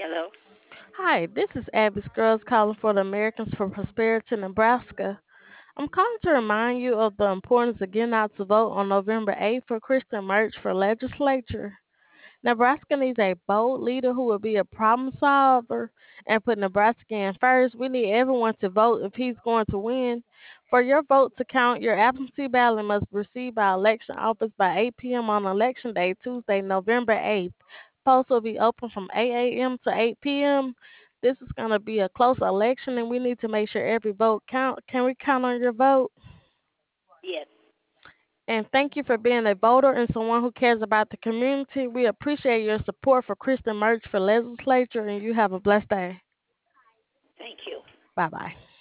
Hello. Hi, this is Abby Scruggs calling for the Americans for Prosperity, Nebraska. I'm calling to remind you of the importance of getting out to vote on November 8th for Kristen Merch for legislature. Nebraska needs a bold leader who will be a problem solver and put Nebraska in first. We need everyone to vote if he's going to win. For your vote to count, your absentee ballot must be received by election office by 8 p.m. on election day, Tuesday, November 8th. Polls will be open from 8 a.m. to 8 p.m. This is going to be a close election, and we need to make sure every vote count. Can we count on your vote? Yes. And thank you for being a voter and someone who cares about the community. We appreciate your support for Kristen Merch for legislature, and you have a blessed day. Thank you. Bye bye.